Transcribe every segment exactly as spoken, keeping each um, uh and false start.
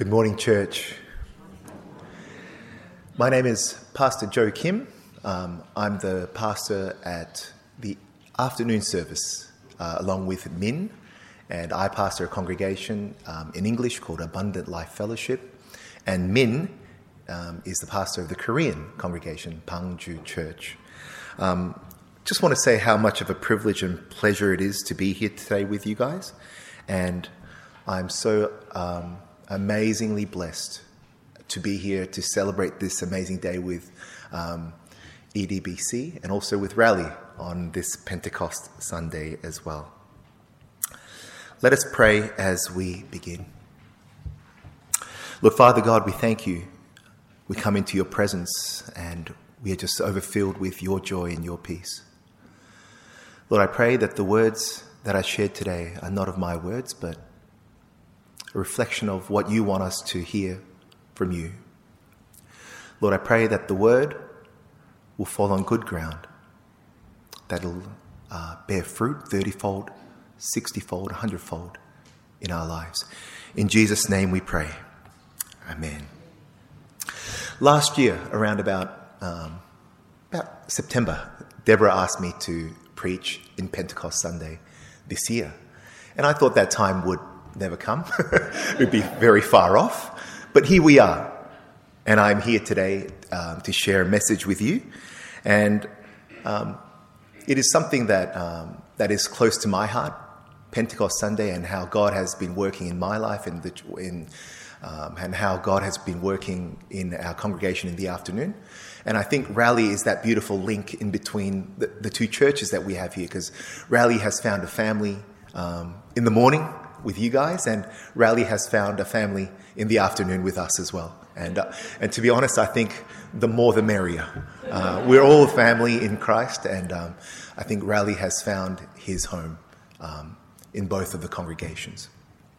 Good morning, church. My name is Pastor Joe Kim. Um, I'm the pastor at the afternoon service, uh, along with Min, and I pastor a congregation um, in English called Abundant Life Fellowship, and Min um, is the pastor of the Korean congregation, Bangju Church. Um, just want to say how much of a privilege and pleasure it is to be here today with you guys, and I'm so um, amazingly blessed to be here to celebrate this amazing day with um, E D B C and also with Rally on this Pentecost Sunday as well. Let us pray as we begin. Lord Father God, we thank you. We come into your presence and we are just overfilled with your joy and your peace. Lord, I pray that the words that I shared today are not of my words, but a reflection of what you want us to hear from you. Lord, I pray that the word will fall on good ground, that it'll uh, bear fruit thirty-fold, sixty-fold, one hundred-fold in our lives. In Jesus' name we pray. Amen. Last year, around about, um, about September, Deborah asked me to preach in Pentecost Sunday this year. And I thought that time would never come. It would be very far off. But here we are. And I'm here today um, to share a message with you. And um, it is something that um, that is close to my heart, Pentecost Sunday, and how God has been working in my life and, the, in, um, and how God has been working in our congregation in the afternoon. And I think Rally is that beautiful link in between the, the two churches that we have here, because Rally has found a family um, in the morning with you guys, and Rally has found a family in the afternoon with us as well. And uh, and to be honest, I think the more the merrier. Uh, we're all a family in Christ, and um, I think Rally has found his home um, in both of the congregations.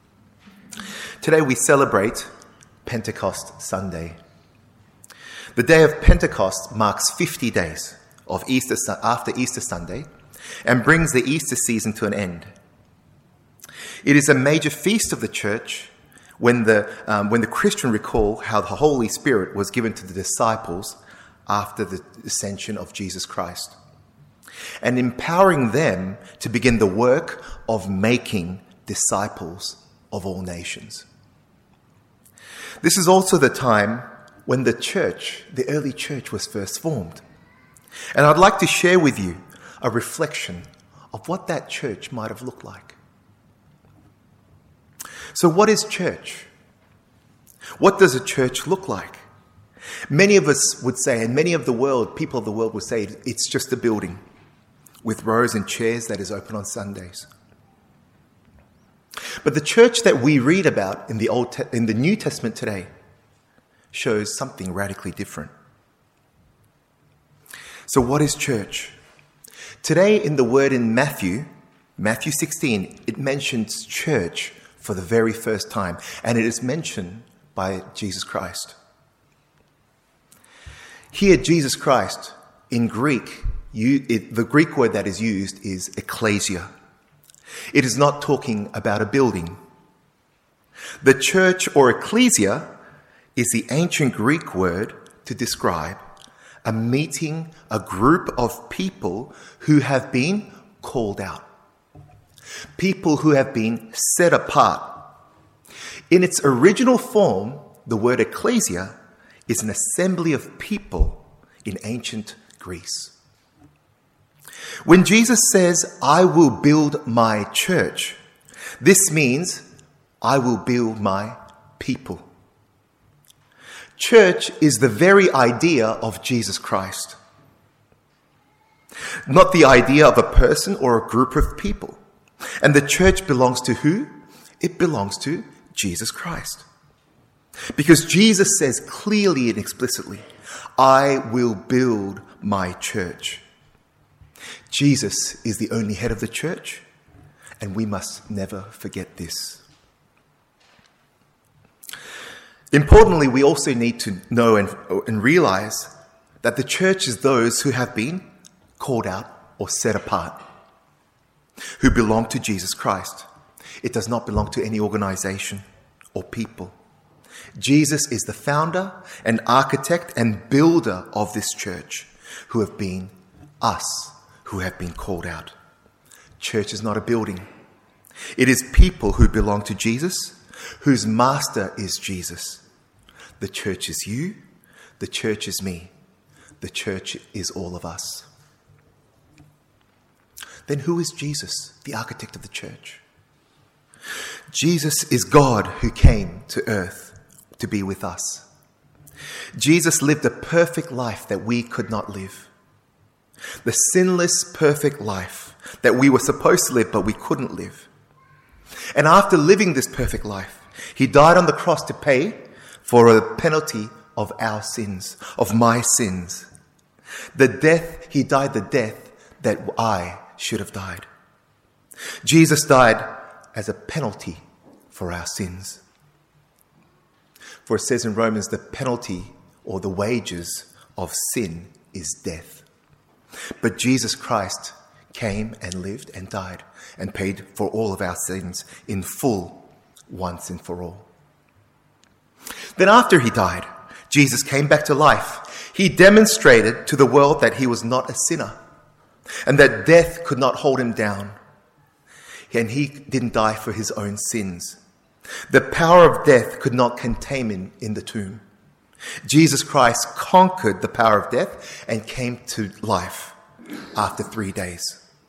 Today we celebrate Pentecost Sunday. The day of Pentecost marks fifty days of Easter after Easter Sunday and brings the Easter season to an end. It is a major feast of the church when the um, when the Christian recall how the Holy Spirit was given to the disciples after the ascension of Jesus Christ, and empowering them to begin the work of making disciples of all nations. This is also the time when the church, the early church, was first formed. And I'd like to share with you a reflection of what that church might have looked like. So what is church? What does a church look like? Many of us would say, and many of the world, people of the world would say, it's just a building with rows and chairs that is open on Sundays. But the church that we read about in the Old Te- in the New Testament today shows something radically different. So what is church? Today in the word in Matthew, Matthew sixteen, it mentions church for the very first time, and it is mentioned by Jesus Christ. Here, Jesus Christ, in Greek, you, it, the Greek word that is used is ecclesia. It is not talking about a building. The church or ecclesia is the ancient Greek word to describe a meeting, a group of people who have been called out. People who have been set apart. In its original form, the word ecclesia is an assembly of people in ancient Greece. When Jesus says, I will build my church, this means I will build my people. Church is the very idea of Jesus Christ, not the idea of a person or a group of people. And the church belongs to who? It belongs to Jesus Christ. Because Jesus says clearly and explicitly, I will build my church. Jesus is the only head of the church, and we must never forget this. Importantly, we also need to know and, and realize that the church is those who have been called out or set apart, who belong to Jesus Christ. It does not belong to any organization or people. Jesus is the founder and architect and builder of this church, who have been us, who have been called out. Church is not a building. It is people who belong to Jesus, whose master is Jesus. The church is you. The church is me. The church is all of us. Then who is Jesus, the architect of the church? Jesus is God who came to earth to be with us. Jesus lived a perfect life that we could not live. The sinless, perfect life that we were supposed to live, but we couldn't live. And after living this perfect life, he died on the cross to pay for a penalty of our sins, of my sins. The death, he died the death that I should have died. Jesus died as a penalty for our sins. For it says in Romans, the penalty or the wages of sin is death. But Jesus Christ came and lived and died and paid for all of our sins in full, once and for all. Then after he died, Jesus came back to life. He demonstrated to the world that he was not a sinner and that death could not hold him down. And he didn't die for his own sins. The power of death could not contain him in the tomb. Jesus Christ conquered the power of death and came to life after three days.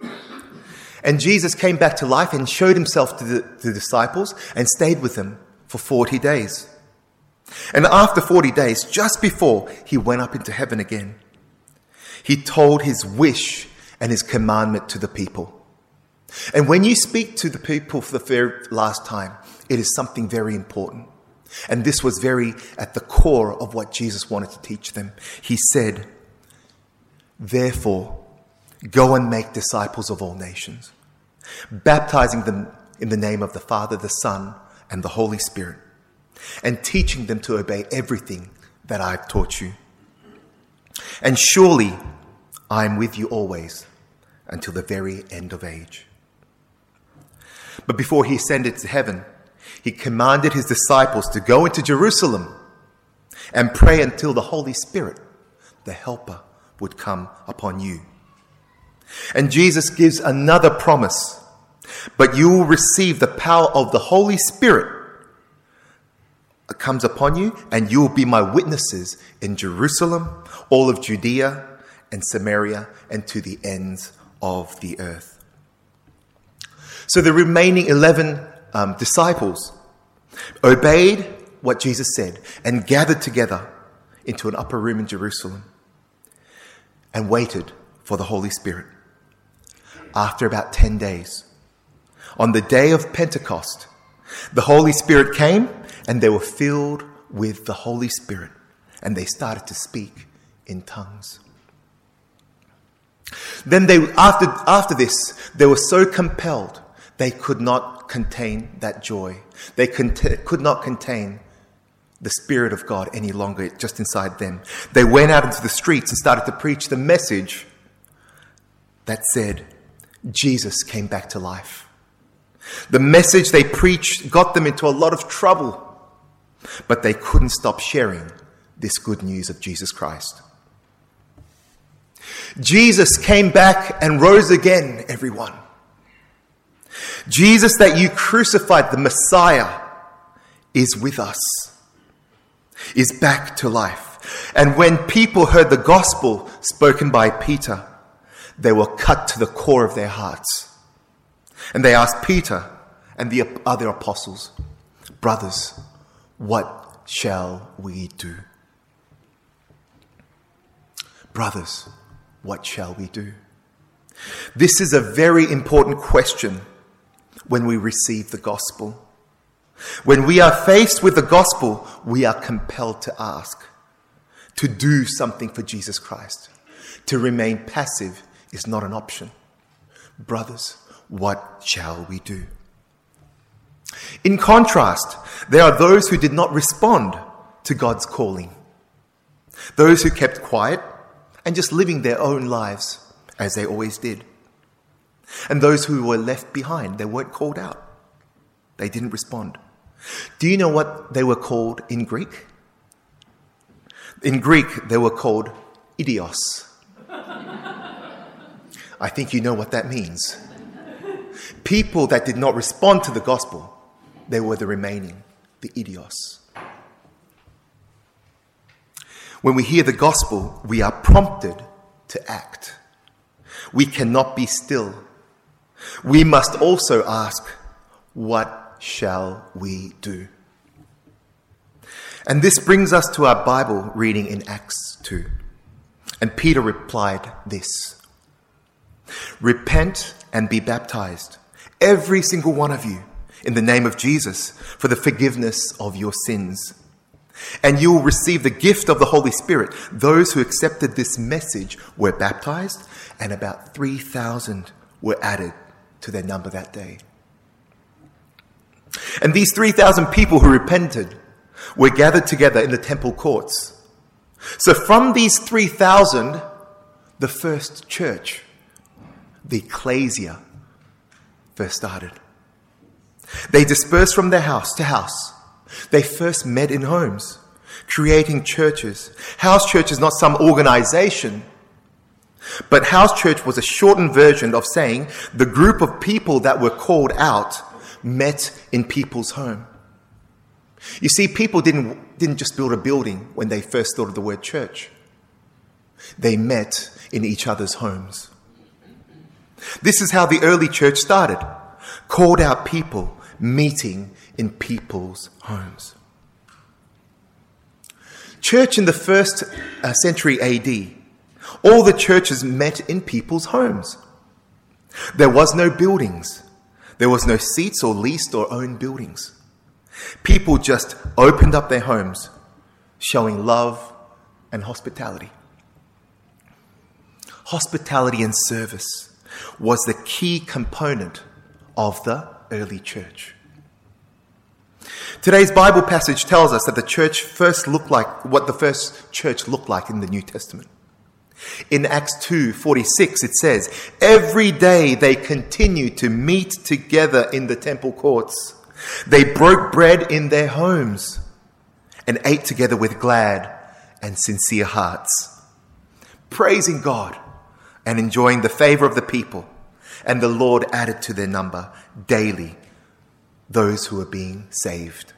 And Jesus came back to life and showed himself to the, to the disciples and stayed with them for forty days. And after forty days, just before he went up into heaven again, he told his wish and his commandment to the people. And when you speak to the people for the very last time, it is something very important. And this was very at the core of what Jesus wanted to teach them. He said, therefore, go and make disciples of all nations, baptizing them in the name of the Father, the Son, and the Holy Spirit, and teaching them to obey everything that I've taught you. And surely I am with you always until the very end of age. But before he ascended to heaven, he commanded his disciples to go into Jerusalem and pray until the Holy Spirit, the Helper, would come upon you. And Jesus gives another promise, but you will receive the power of the Holy Spirit that comes upon you, and you will be my witnesses in Jerusalem, all of Judea and Samaria, and to the ends of the earth. So the remaining eleven um, disciples obeyed what Jesus said and gathered together into an upper room in Jerusalem and waited for the Holy Spirit. After about ten days, on the day of Pentecost, the Holy Spirit came and they were filled with the Holy Spirit and they started to speak in tongues. Then they, after, after this, they were so compelled, they could not contain that joy. They cont- could not contain the Spirit of God any longer just inside them. They went out into the streets and started to preach the message that said, Jesus came back to life. The message they preached got them into a lot of trouble, but they couldn't stop sharing this good news of Jesus Christ. Jesus came back and rose again, everyone. Jesus that you crucified, the Messiah, is with us, is back to life. And when people heard the gospel spoken by Peter, they were cut to the core of their hearts. And they asked Peter and the other apostles, brothers, what shall we do? Brothers, what shall we do? This is a very important question when we receive the gospel. When we are faced with the gospel, we are compelled to ask, to do something for Jesus Christ. To remain passive is not an option. Brothers, what shall we do? In contrast, there are those who did not respond to God's calling. Those who kept quiet and just living their own lives as they always did. And those who were left behind, they weren't called out. They didn't respond. Do you know what they were called in Greek? In Greek, they were called idios. I think you know what that means. People that did not respond to the gospel, they were the remaining, the idios. When we hear the gospel, we are prompted to act. We cannot be still. We must also ask, what shall we do? And this brings us to our Bible reading in Acts two. And Peter replied this: repent and be baptized, every single one of you, in the name of Jesus, for the forgiveness of your sins. And you will receive the gift of the Holy Spirit. Those who accepted this message were baptized, and about three thousand were added to their number that day. And these three thousand people who repented were gathered together in the temple courts. So from these three thousand, the first church, the ecclesia, first started. They dispersed from their house to house. They first met in homes, creating churches. House church is not some organization, but house church was a shortened version of saying the group of people that were called out met in people's home. You see, people didn't, didn't just build a building when they first thought of the word church. They met in each other's homes. This is how the early church started. Called out people meeting in people's homes. Church in the first uh, century A D, all the churches met in people's homes. There was no buildings. There was no seats or leased or owned buildings. People just opened up their homes, showing love and hospitality. Hospitality and service was the key component of the early church. Today's Bible passage tells us that the church first looked like what the first church looked like in the New Testament. In Acts two forty-six, it says, every day they continued to meet together in the temple courts. They broke bread in their homes and ate together with glad and sincere hearts, praising God and enjoying the favor of the people. And the Lord added to their number daily those who are being saved.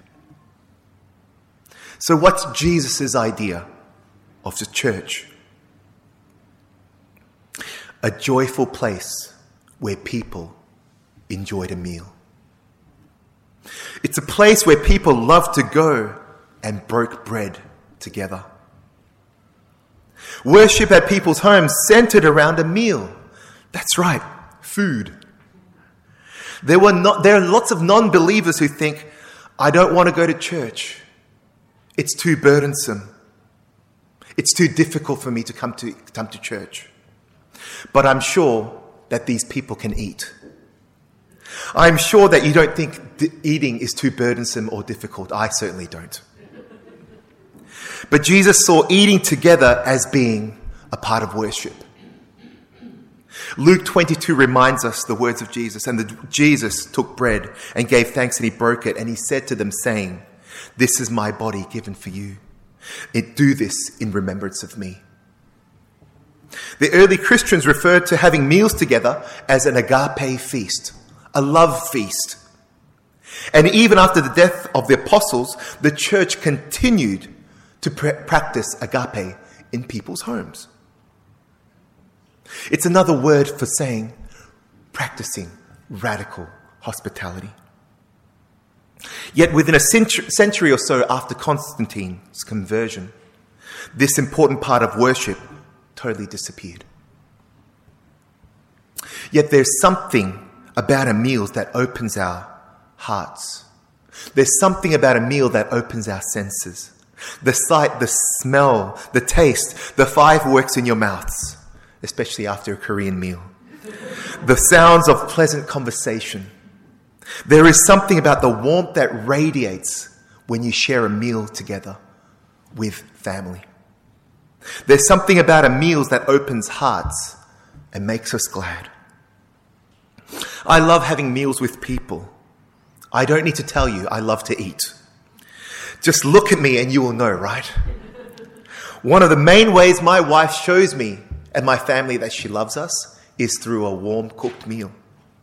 So what's Jesus' idea of the church? A joyful place where people enjoyed a meal. It's a place where people love to go and broke bread together. Worship at people's homes centered around a meal. That's right, food. There were not, there are lots of non-believers who think, I don't want to go to church. It's too burdensome. It's too difficult for me to come to come to church. But I'm sure that these people can eat. I'm sure that you don't think th- eating is too burdensome or difficult. I certainly don't. But Jesus saw eating together as being a part of worship. Luke twenty-two reminds us the words of Jesus. And the, Jesus took bread and gave thanks, and he broke it. And he said to them, saying, this is my body given for you. It, do this in remembrance of me. The early Christians referred to having meals together as an agape feast, a love feast. And even after the death of the apostles, the church continued to pr- practice agape in people's homes. It's another word for saying practicing radical hospitality. Yet within a century or so after Constantine's conversion, this important part of worship totally disappeared. Yet there's something about a meal that opens our hearts. There's something about a meal that opens our senses. The sight, the smell, the taste, the five works in your mouths, especially after a Korean meal. The sounds of pleasant conversation. There is something about the warmth that radiates when you share a meal together with family. There's something about a meal that opens hearts and makes us glad. I love having meals with people. I don't need to tell you, I love to eat. Just look at me and you will know, right? One of the main ways my wife shows me and my family that she loves us is through a warm cooked meal.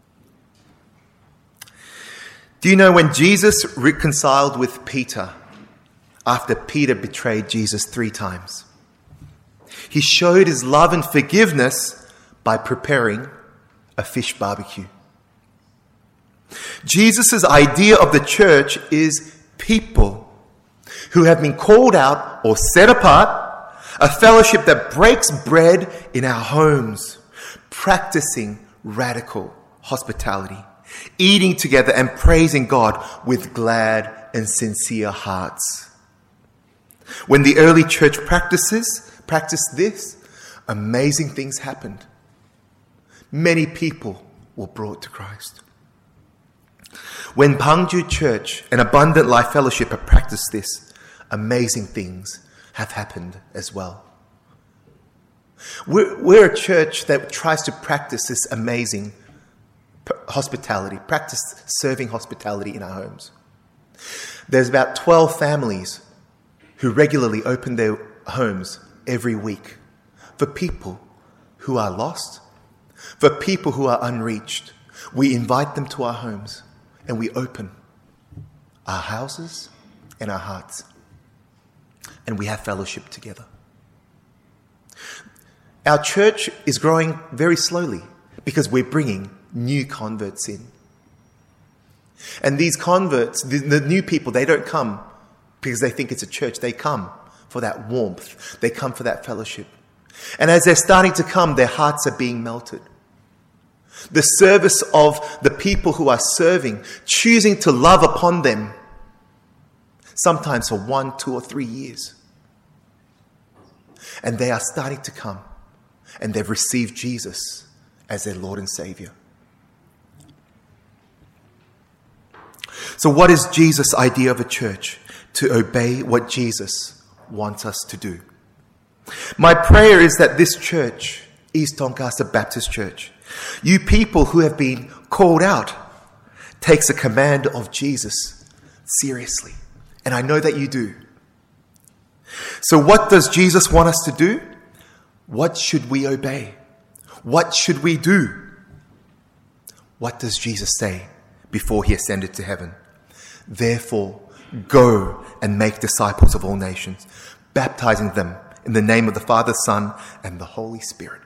Do you know when Jesus reconciled with Peter after Peter betrayed Jesus three times? He showed his love and forgiveness by preparing a fish barbecue. Jesus' idea of the church is people who have been called out or set apart, a fellowship that breaks bread in our homes, practicing radical hospitality, eating together and praising God with glad and sincere hearts. When the early church practices practiced this, amazing things happened. Many people were brought to Christ. When Pangju Church and Abundant Life Fellowship have practiced this, amazing things have happened as well. We're, we're a church that tries to practice this amazing hospitality, practice serving hospitality in our homes. There's about twelve families who regularly open their homes every week for people who are lost, for people who are unreached. We invite them to our homes and we open our houses and our hearts and we have fellowship together. Our church is growing very slowly because we're bringing new converts in. And these converts, the, the new people, they don't come because they think it's a church. They come for that warmth. They come for that fellowship. And as they're starting to come, their hearts are being melted. The service of the people who are serving, choosing to love upon them, sometimes for one, two, or three years. And they are starting to come, and they've received Jesus as their Lord and Savior. So what is Jesus' idea of a church? To obey what Jesus wants us to do. My prayer is that this church, East Doncaster Baptist Church, you people who have been called out, takes a command of Jesus seriously. And I know that you do. So what does Jesus want us to do? What should we obey? What should we do? What does Jesus say before he ascended to heaven? Therefore, go and make disciples of all nations, baptizing them in the name of the Father, Son, and the Holy Spirit.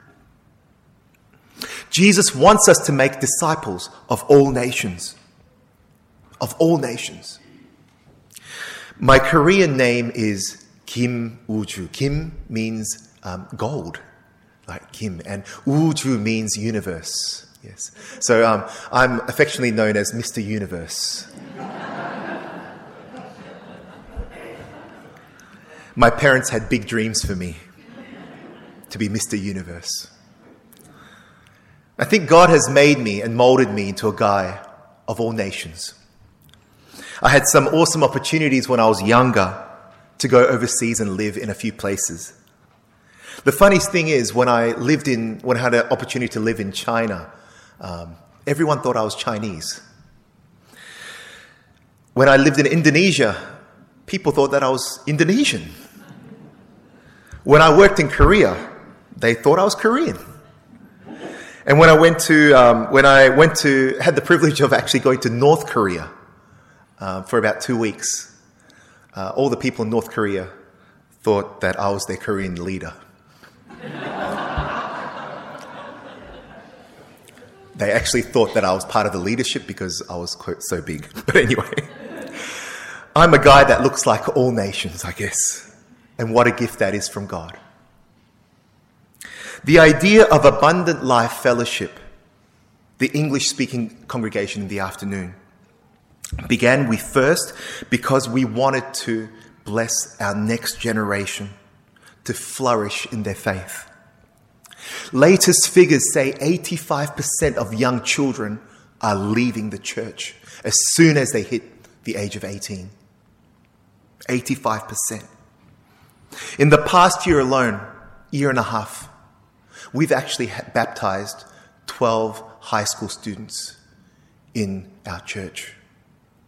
Jesus wants us to make disciples of all nations. Of all nations. My Korean name is Kim Woo-ju. Kim means um, gold, like Kim, and Woo-ju means universe. Yes. So um, I'm affectionately known as Mister Universe. My parents had big dreams for me to be Mister Universe. I think God has made me and molded me into a guy of all nations. I had some awesome opportunities when I was younger to go overseas and live in a few places. The funniest thing is when I lived in, when I had an opportunity to live in China, um, everyone thought I was Chinese. When I lived in Indonesia, people thought that I was Indonesian. When I worked in Korea, they thought I was Korean. And when I went to, um, when I went to, had the privilege of actually going to North Korea uh, for about two weeks, uh, all the people in North Korea thought that I was their Korean leader. They actually thought that I was part of the leadership because I was quite so big. But anyway, I'm a guy that looks like all nations, I guess. And what a gift that is from God. The idea of Abundant Life Fellowship, the English-speaking congregation in the afternoon, began we first because we wanted to bless our next generation to flourish in their faith. Latest figures say eighty-five percent of young children are leaving the church as soon as they hit the age of eighteen. eighty-five percent. In the past year alone, year and a half, we've actually baptized twelve high school students in our church.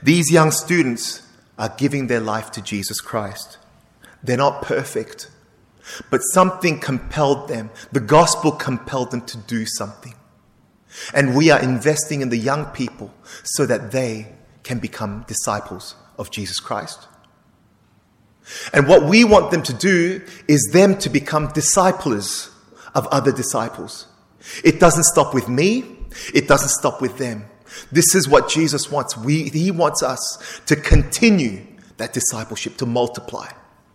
These young students are giving their life to Jesus Christ. They're not perfect, but something compelled them. The gospel compelled them to do something. And we are investing in the young people so that they can become disciples of Jesus Christ. And what we want them to do is them to become disciplers of other disciples. It doesn't stop with me. It doesn't stop with them. This is what Jesus wants. We, he wants us to continue that discipleship, to multiply.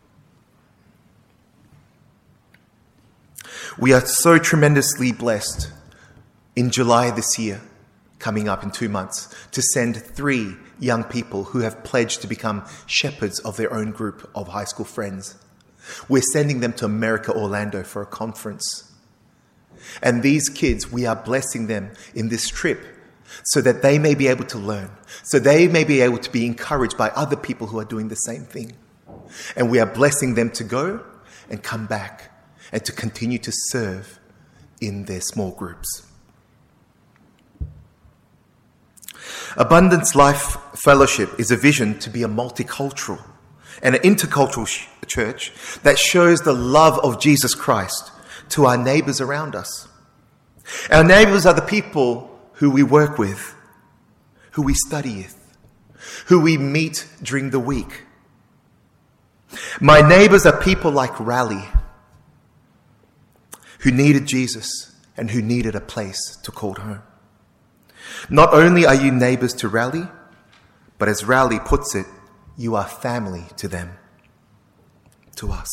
We are so tremendously blessed in July this year, coming up in two months, to send three young people who have pledged to become shepherds of their own group of high school friends. We're sending them to America, Orlando, for a conference. And these kids, we are blessing them in this trip so that they may be able to learn, so they may be able to be encouraged by other people who are doing the same thing. And we are blessing them to go and come back and to continue to serve in their small groups. Abundance Life Fellowship is a vision to be a multicultural and an intercultural sh- church that shows the love of Jesus Christ to our neighbors around us. Our neighbors are the people who we work with, who we study with, who we meet during the week. My neighbors are people like Raleigh, who needed Jesus and who needed a place to call home. Not only are you neighbors to Raleigh, but as Raleigh puts it, you are family to them, to us.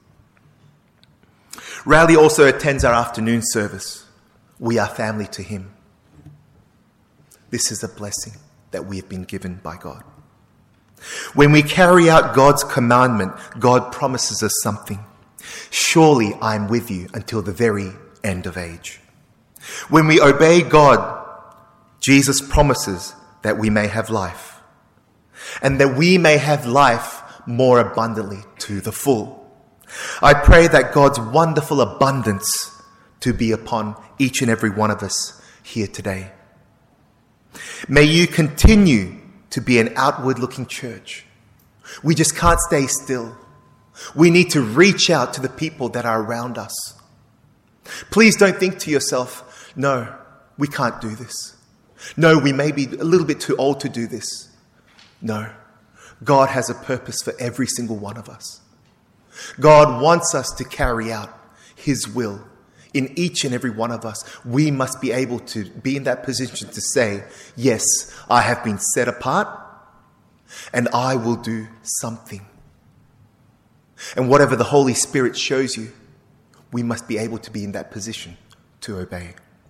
Raleigh also attends our afternoon service. We are family to him. This is a blessing that we have been given by God. When we carry out God's commandment, God promises us something. Surely I am with you until the very end of age. When we obey God, Jesus promises that we may have life, and that we may have life more abundantly to the full. I pray that God's wonderful abundance to be upon each and every one of us here today. May you continue to be an outward-looking church. We just can't stay still. We need to reach out to the people that are around us. Please don't think to yourself, no, we can't do this. No, we may be a little bit too old to do this. No, God has a purpose for every single one of us. God wants us to carry out his will in each and every one of us. We must be able to be in that position to say, yes, I have been set apart and I will do something. And whatever the Holy Spirit shows you, we must be able to be in that position to obey.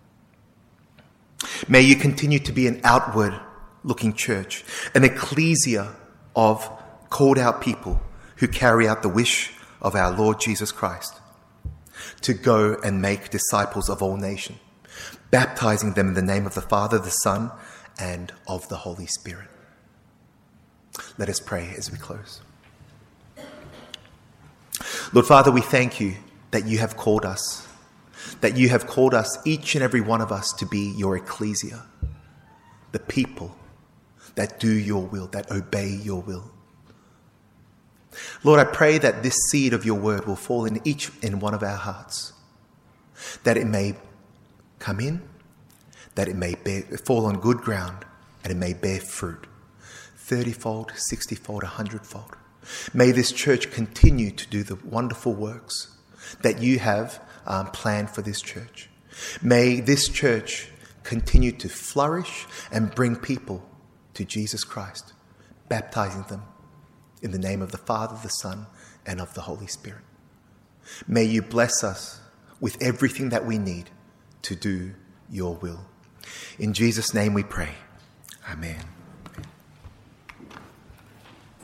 May you continue to be an outward-looking church, an ecclesia of called-out people who carry out the wish of our Lord Jesus Christ to go and make disciples of all nations, baptizing them in the name of the Father, the Son, and of the Holy Spirit. Let us pray as we close. Lord Father, we thank you that you have called us, that you have called us, each and every one of us, to be your ecclesia, the people that do your will, that obey your will. Lord, I pray that this seed of your word will fall in each and one of our hearts, that it may come in, that it may bear, fall on good ground, and it may bear fruit, thirty-fold, sixty-fold, a hundred-fold. May this church continue to do the wonderful works that you have um, planned for this church. May this church continue to flourish and bring people to Jesus Christ, baptizing them in the name of the Father, the Son, and of the Holy Spirit. May you bless us with everything that we need to do your will. In Jesus' name we pray. Amen.